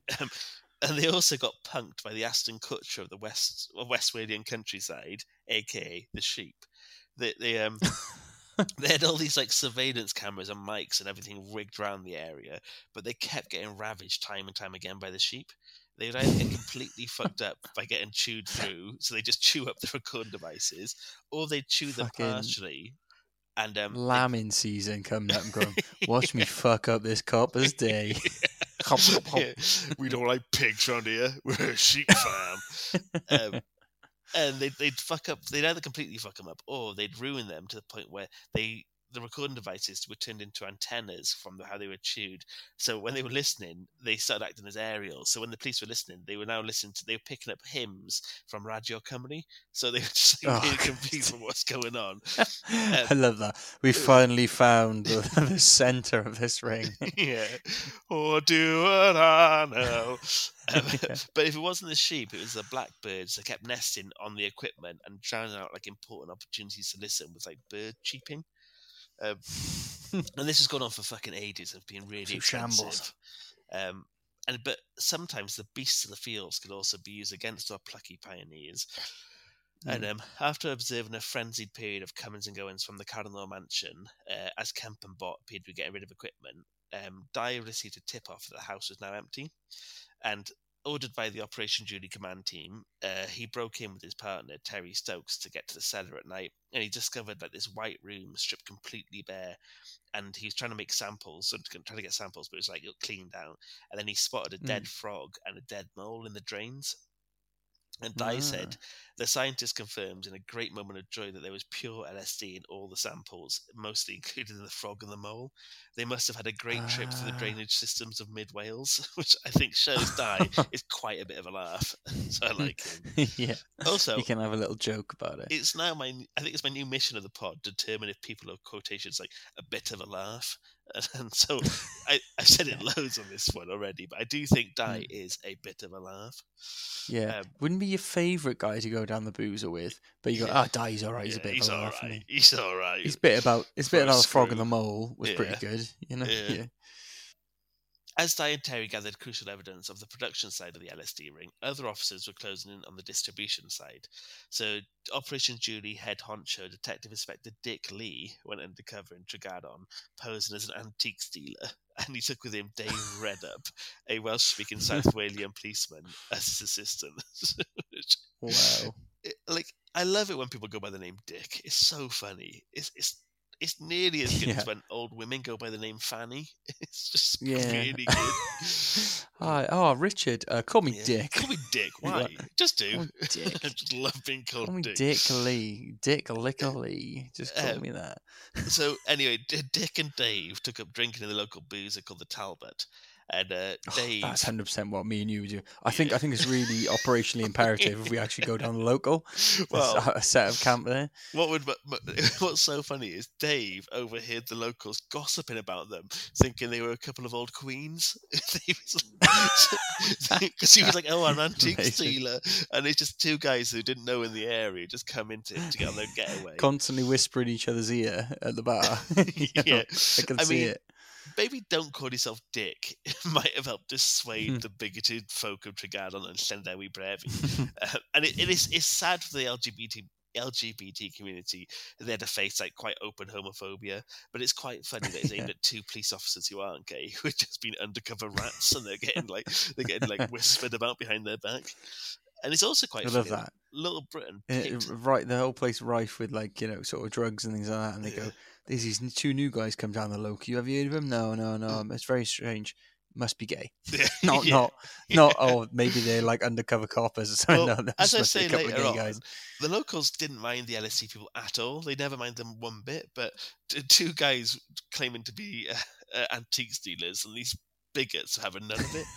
and they also got punked by the Aston Kutcher of the West Walian countryside, aka the sheep. They had all these like surveillance cameras and mics and everything rigged around the area, but they kept getting ravaged time and time again by the sheep. They would either get completely fucked up by getting chewed through, so they just chew up the recording devices, or they chew them partially. And lambing season coming up and going, "Watch me fuck up this copper's day." Yeah. We don't like pigs around here. We're a sheep farm. And they'd fuck up. They'd either completely fuck them up, or they'd ruin them to the point where the recording devices were turned into antennas from how they were chewed. So when they were listening, they started acting as aerials. So when the police were listening, they were now they were picking up hymns from Radio Company. So they were just really confused with what's going on. I love that. We finally found the center of this ring. Yeah. Or do what I know. But if it wasn't the sheep, it was the blackbirds that kept nesting on the equipment and drowning out like important opportunities to listen with like bird cheeping. And this has gone on for fucking ages of being really expensive. But sometimes the beasts of the fields could also be used against our plucky pioneers. And after observing a frenzied period of comings and goings from the Carnor mansion, as Kemp and Bott appeared to be getting rid of equipment, Dye received a tip-off that the house was now empty, and ordered by the Operation Julie command team, he broke in with his partner, Terry Stokes, to get to the cellar at night, and he discovered that this white room stripped completely bare, and he was trying to make samples, trying to get samples, but it was like cleaned down, and then he spotted a dead frog and a dead mole in the drains. And Dye said, the scientist confirmed in a great moment of joy that there was pure LSD in all the samples, mostly including the frog and the mole. They must have had a great trip through the drainage systems of mid-Wales, which I think shows Dye is quite a bit of a laugh. So I like him. Yeah. Also, you can have a little joke about it. It's now I think it's my new mission of the pod, determine if people have quotations like a bit of a laugh. And so I've said it loads on this one already, but I do think Dye is a bit of a laugh. Yeah, wouldn't be your favourite guy to go down the boozer with, but you go, Dye's all right. He's a bit of a laugh. Right. He's all right. His bit about the frog and the mole was pretty good, you know. Yeah. As Dye and Terry gathered crucial evidence of the production side of the LSD ring, other officers were closing in on the distribution side. So Operation Julie head honcho Detective Inspector Dick Lee went undercover in Tregaron, posing as an antique dealer, and he took with him Dave Redup, a Welsh-speaking South Walian policeman, as his assistant. Wow. I love it when people go by the name Dick. It's so funny. It's nearly as good as when old women go by the name Fanny. It's just really good. Richard, call me Dick. Call me Dick. Why? Just do. Dick. I just love being called call me Dick. Dick Lee. Dick Licker Lee. Just call me that. So anyway, Dick and Dave took up drinking in the local boozer called the Talbot. And Dave... that's 100% what me and you would do. I think it's really operationally imperative if we actually go down the local. Well, a set of camp there. What's so funny is Dave overheard the locals gossiping about them, thinking they were a couple of old queens. Because he was like, an antique dealer. And it's just two guys who didn't know in the area just come into it to get on their getaway. Constantly whispering each other's ear at the bar. I can see it. Maybe don't call yourself Dick. It might have helped dissuade the bigoted folk of Tregaron and Llandewi Brevi. And it's sad for the LGBT community that they had to face like quite open homophobia, but it's quite funny that it's aimed at two police officers who aren't gay, who have just been undercover rats, and they're getting whispered about behind their back. And it's also quite funny. I love that. Little Britain right, the whole place rife with sort of drugs and things like that, and they go, there's these two new guys come down the local. Have you heard of them? No. It's very strange. Must be gay. Not. Oh, maybe they're like undercover coppers or something. Well, no, as I say later on, guys. The locals didn't mind the LSD people at all. They never mind them one bit. But two guys claiming to be antiques dealers, and these bigots having none of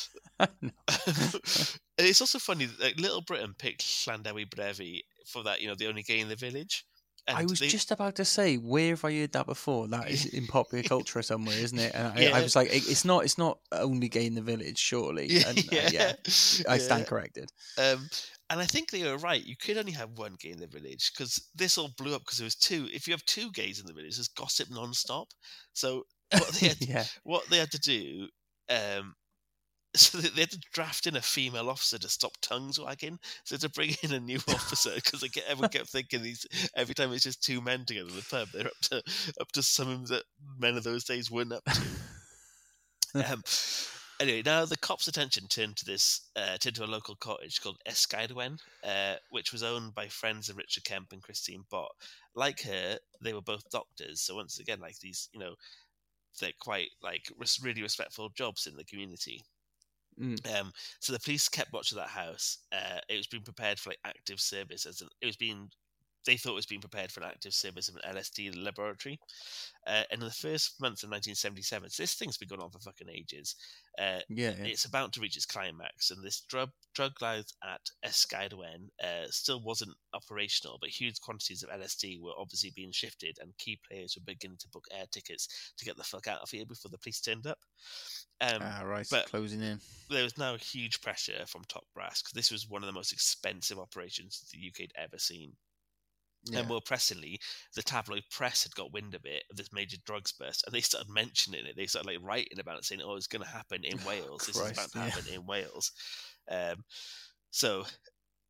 it. It's also funny that Little Britain picked Llandewi Brevi for that, the only gay in the village. And I was just about to say, where have I heard that before? That is in popular culture somewhere, isn't it? And I was like, it's not only gay in the village, surely. And, I stand corrected. And I think they were right. You could only have one gay in the village, because this all blew up because there was two. If you have two gays in the village, there's gossip non-stop. So what they had to do... So they had to draft in a female officer to stop tongues wagging. So to bring in a new officer, because everyone kept thinking every time it's just two men together in the pub, they're up to something that men of those days weren't up to. Anyway, now the cops' attention turned to a local cottage called Esgaidwen, which was owned by friends of Richard Kemp and Christine Bott. Like her, they were both doctors. So once again, like these, they're quite really respectful jobs in the community. So the police kept watch of that house. It was being prepared for active service they thought it was being prepared for an active service of an LSD laboratory. And in the first months of 1977, so this thing's been going on for fucking ages. It's about to reach its climax, and this drug lab at Esgaidwen still wasn't operational, but huge quantities of LSD were obviously being shifted, and key players were beginning to book air tickets to get the fuck out of here before the police turned up. Right, but closing in. There was now huge pressure from top brass, because this was one of the most expensive operations the UK had ever seen. Yeah. And more pressingly, the tabloid press had got wind of it, of this major drugs burst, and they started mentioning it. They started writing about it, saying, it's going to happen in Wales. This is about to happen in Wales. So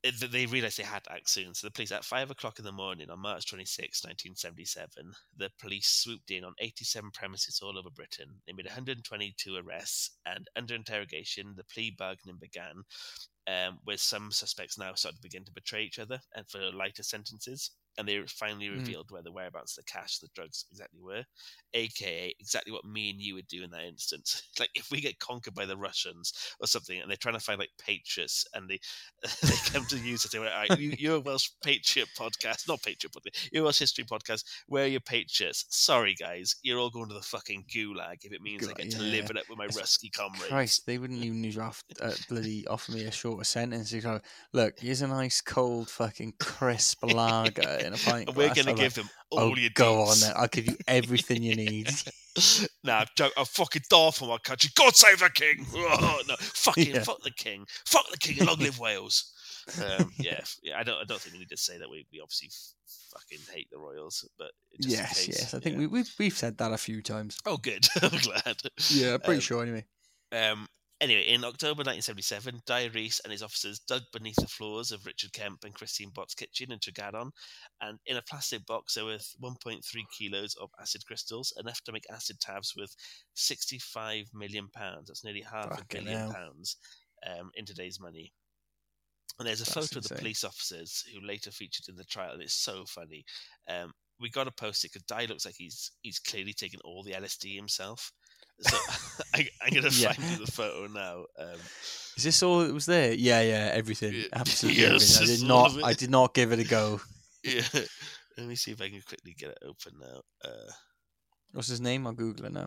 they realised they had to act soon. So the police, at 5 o'clock in the morning on March 26, 1977, the police swooped in on 87 premises all over Britain. They made 122 arrests, and under interrogation, the plea bargaining began, with some suspects now starting to begin to betray each other and for lighter sentences. And they finally revealed where the whereabouts of the cash, the drugs exactly were, aka exactly what me and you would do in that instance. Like if we get conquered by the Russians or something, and they're trying to find like patriots, and they come to use it. All right, you're a Welsh Patriot podcast, not Patriot podcast. You're a Welsh History podcast. Where are your patriots? Sorry, guys, you're all going to the fucking gulag if it means I get to live it up with my rusky comrades. Christ, they wouldn't even need to bloody offer me a shorter sentence. You go, look, here's a nice cold fucking crisp lager. And we're going to give them all your go deeds. on then. I'll give you everything you need. Nah, I'll fucking die for my country. God save the king! Oh, no, fuck the king. Fuck the king and long live Wales. Yeah. I don't think we need to say that we obviously fucking hate the Royals, but just yes. I think we've said that a few times. Oh, good. I'm glad. Yeah, pretty sure anyway. Anyway, in October 1977, Di Reese and his officers dug beneath the floors of Richard Kemp and Christine Bott's kitchen in Tregaron, and in a plastic box there were 1.3 kilos of acid crystals, enough to make acid tabs worth £65 million. That's nearly £500 million in today's money. And there's a photo of the police officers who later featured in the trial, and it's so funny. We got to post it because Di looks like he's clearly taken all the LSD himself. So I'm going to find you the photo now. Is this all that was there? Yeah, everything. Absolutely yes, everything. I did not give it a go. Yeah. Let me see if I can quickly get it open now. What's his name? I'll Google it now.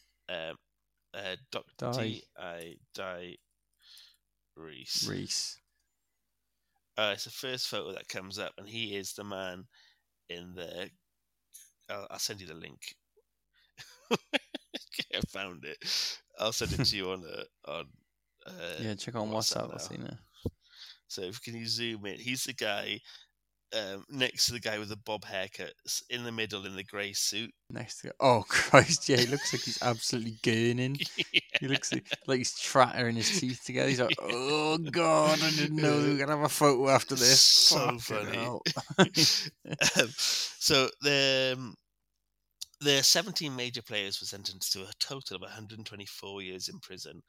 Dr. Di Reese. It's the first photo that comes up, and he is the man in the... I'll send you the link. I found it. I'll send it to you on check on WhatsApp. I'll see now. So can you zoom in? He's the guy next to the guy with the bob haircut, in the middle in the grey suit. Next to oh Christ, yeah, he looks like he's absolutely gurning. Yeah. He looks like he's chattering his teeth together. He's like, oh God, I didn't know we were gonna have a photo after this. So funny. So the 17 major players were sentenced to a total of 124 years in prison.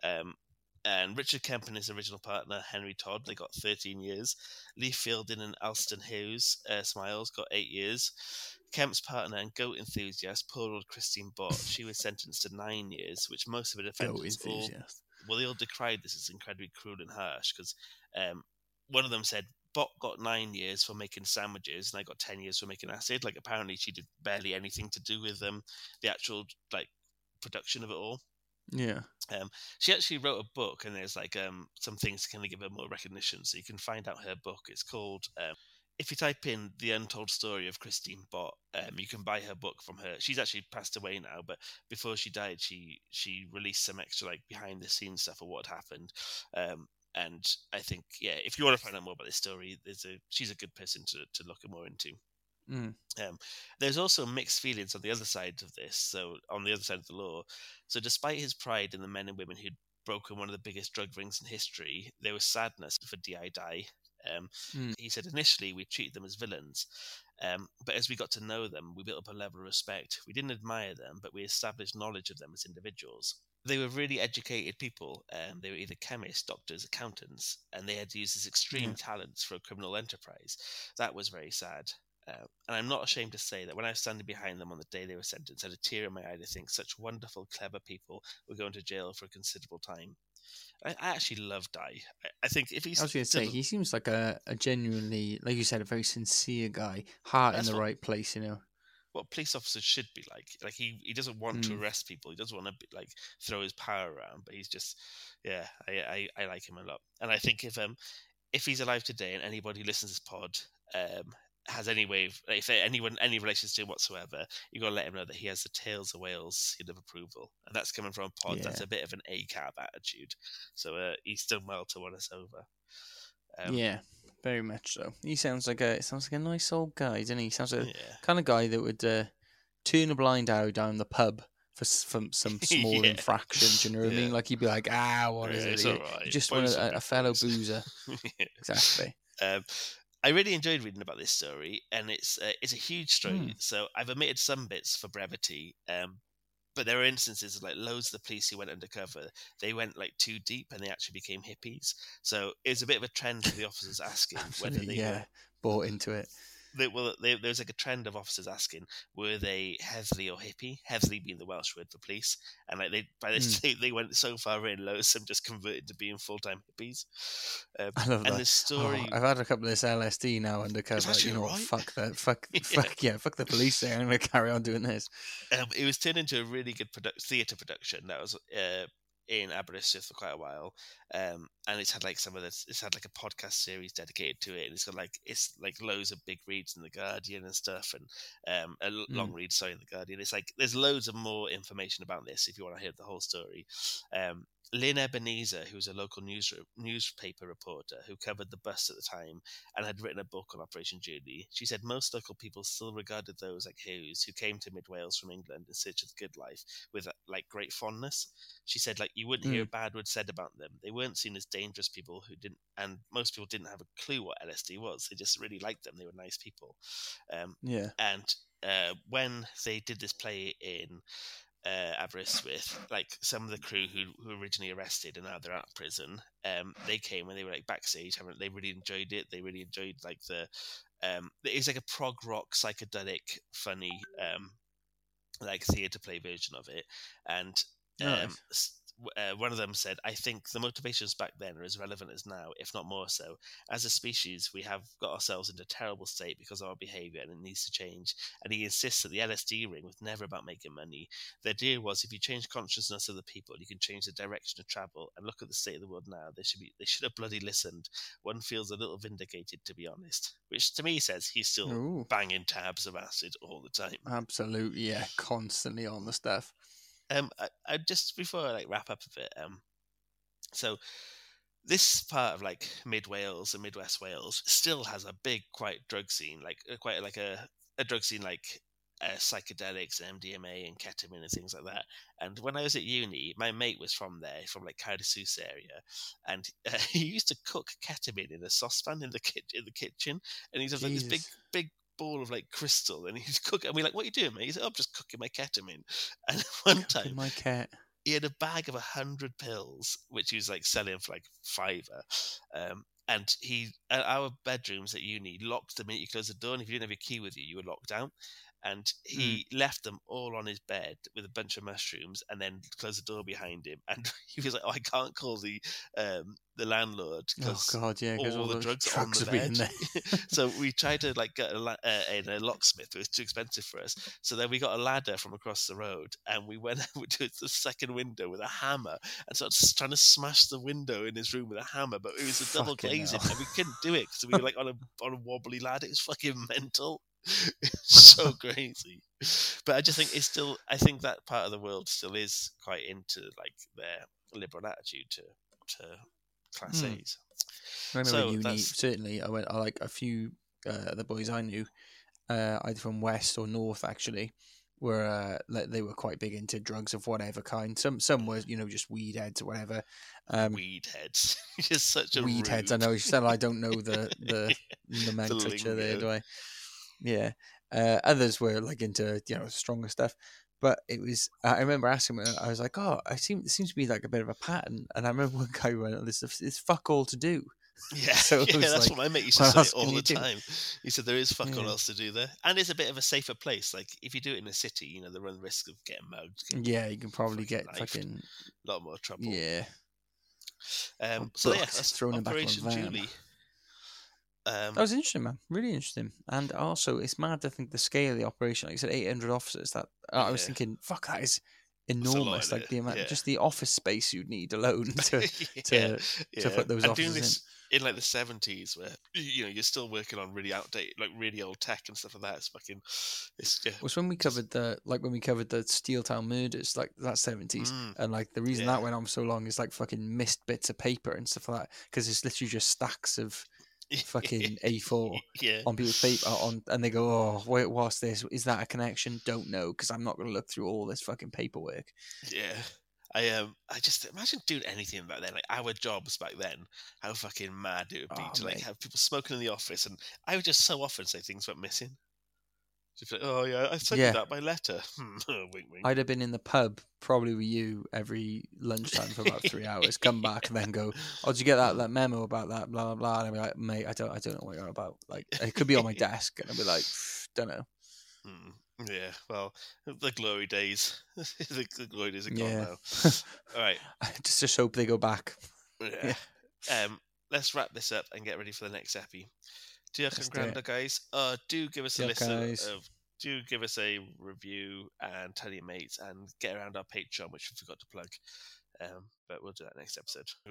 And Richard Kemp and his original partner, Henry Todd, they got 13 years. Lee Fielding and Alston Hughes, Smiles, got 8 years. Kemp's partner and goat enthusiast, poor old Christine Bott, she was sentenced to 9 years, which most of the defendants they all decried this as incredibly cruel and harsh, because one of them said, Bott got 9 years for making sandwiches, and I got 10 years for making acid. Like, apparently she did barely anything to do with the actual, like, production of it all. Yeah. She actually wrote a book, and there's like some things to kind of give her more recognition. So you can find out her book. It's called if you type in The Untold Story of Christine Bott, you can buy her book from her. She's actually passed away now, but before she died, she released some extra like behind the scenes stuff of what happened. And I think, if you want to find out more about this story, she's a good person to look more into. There's also mixed feelings on the other side of this, so on the other side of the law. So despite his pride in the men and women who'd broken one of the biggest drug rings in history, there was sadness for D.I. Di. He said initially we treated them as villains, but as we got to know them, we built up a level of respect. We didn't admire them, but we established knowledge of them as individuals. They were really educated people. They were either chemists, doctors, accountants, and they had used this extreme talents for a criminal enterprise. That was very sad. And I'm not ashamed to say that when I was standing behind them on the day they were sentenced, I had a tear in my eye to think such wonderful, clever people were going to jail for a considerable time. I actually love Di. I think if he's... I was going to say, he seems like a genuinely, like you said, a very sincere guy, heart in the right place, you know. What police officers should be like. Like he doesn't want to arrest people. He doesn't want to like throw his power around, but he's just, I like him a lot. And I think if he's alive today and anybody listens to this pod, has any relations to him whatsoever, you got to let him know that he has the Tales of Wales seal of approval, and that's coming from a pod that's a bit of an ACAB attitude. So he's done well to win us over. Yeah, very much so. He sounds like a nice old guy, doesn't he? He sounds like the kind of guy that would turn a blind eye down the pub for some small Yeah. infraction. Do you know what I mean? Yeah. Like you'd be like, what is Yeah, it? it's You alright. just Buy want some a fellow boys. boozer. Yeah. Exactly. I really enjoyed reading about this story, and it's a huge story. Hmm. So I've omitted some bits for brevity, but there are instances of like loads of the police who went undercover. They went like too deep, and they actually became hippies. So it was a bit of a trend for the officers asking whether Absolutely, they yeah. Bought into it. there's like a trend of officers asking were they Heatherly or hippie? Heatherly being the Welsh word for police, and like they went so far in, loads of them just converted to being full-time hippies. I love and that. the story, I've had a couple of this LSD now undercover. actually You know what? right. Fuck that. Yeah. Fuck the police there. I'm going to carry on doing this. It was turned into a really good theatre production that was in Aberystwyth for quite a while, and it's had like it's had like a podcast series dedicated to it, and it's like loads of big reads in the Guardian and stuff, and long read, sorry, in the Guardian. It's like there's loads of more information about this if you want to hear the whole story. Lynn Ebenezer, who was a local newspaper reporter who covered the bust at the time and had written a book on Operation Julie, she said most local people still regarded those like Hughes who came to Mid Wales from England in search of the good life with like great fondness. She said like you wouldn't hear a bad word said about them. They weren't seen as dangerous people and most people didn't have a clue what LSD was. They just really liked them. They were nice people. Yeah. And when they did this play in Aberystwyth, like some of the crew who were originally arrested and now they're out of prison, they came and they were like backstage. They really enjoyed it. They really enjoyed like it's like a prog rock psychedelic funny like theatre play version of it, and Nice. one of them said, I think the motivations back then are as relevant as now, if not more so. As a species, we have got ourselves into a terrible state because of our behaviour and it needs to change. And he insists that the LSD ring was never about making money. The idea was if you change consciousness of the people, you can change the direction of travel. And look at the state of the world now. They should have bloody listened. One feels a little vindicated, to be honest. Which to me says he's still banging tabs of acid all the time. Absolutely, yeah. Constantly on the stuff. I just before I like wrap up a bit, so this part of like Mid Wales and Midwest Wales still has a big, quite drug scene, like quite like a drug scene like psychedelics, MDMA, and ketamine and things like that. And when I was at uni, my mate was from there, from like Cardiff area, and he used to cook ketamine in a saucepan in the kitchen, and he'd have like this big ball of like crystal, and he'd cook it, and we're like, what are you doing, mate? He said, I'm just cooking my ketamine. And one time my cat, he had a bag of 100 pills which he was like selling for like £5, and he at our bedrooms at uni locked the minute you closed the door, and if you didn't have your key with you were locked out. And he left them all on his bed with a bunch of mushrooms, and then closed the door behind him. And he was like, "Oh, I can't call the landlord because all the drugs are on the bed." So we tried to like get a locksmith, but it was too expensive for us. So then we got a ladder from across the road, and we went out to the second window with a hammer and started trying to smash the window in his room with a hammer. But it was a double glazing, and we couldn't do it because we were like on a wobbly ladder. It was fucking mental. It's so crazy. But I just think I think that part of the world still is quite into like their liberal attitude to Class A's. I know uni, certainly I like a few the boys I knew, either from West or North actually, were they were quite big into drugs of whatever kind. Some were, just weed heads or whatever. Weed heads. You're such a weed heads. I know you said I don't know the nomenclature there, do I? Yeah. Others were like into stronger stuff, but it was. I remember asking him. I was like, "Oh, it seems to be like a bit of a pattern." And I remember one guy went, "This is fuck all to do." Yeah, so that's what my mate used to say all the time. He said there is fuck all else to do there, and it's a bit of a safer place. Like if you do it in a city, they run the risk of getting mugged. Yeah, you can probably get fucking a lot more trouble. Yeah. So yeah, that's Operation Julie. That was interesting, man. Really interesting. And also, it's mad to think the scale of the operation. Like you said, 800 officers. I was thinking, fuck, that is enormous. Like the amount, just the office space you'd need alone to put those offices in like the 70s, where you're still working on really outdated, like really old tech and stuff like that. It's fucking. It was when we covered the Steel Town murders, like that 70s, and like the reason that went on for so long is like fucking missed bits of paper and stuff like that, because it's literally just stacks of fucking A4 Yeah. on people's paper and they go, oh, wait, what's this? Is that a connection? Don't know, because I'm not going to look through all this fucking paperwork. Yeah. I just imagine doing anything back then, like our jobs back then, how fucking mad it would be to like mate. have people smoking in the office, and I would just so often say things went missing. Just like, oh yeah, I sent you that by letter. Wink, wink. I'd have been in the pub probably with you every lunchtime for about 3 hours. Come back and then go, oh, did you get that memo about that? Blah blah blah. And I'd be like, mate, I don't know what you're on about. Like, it could be on my desk, and I'd be like, don't know. Yeah, well, the glory days. the glory days are gone now. All right. I just hope they go back. Yeah. Let's wrap this up and get ready for the next epi. Diolch and Granda, guys. Do give us a listen. Do give us a review and tell your mates, and get around our Patreon, which we forgot to plug. But we'll do that next episode.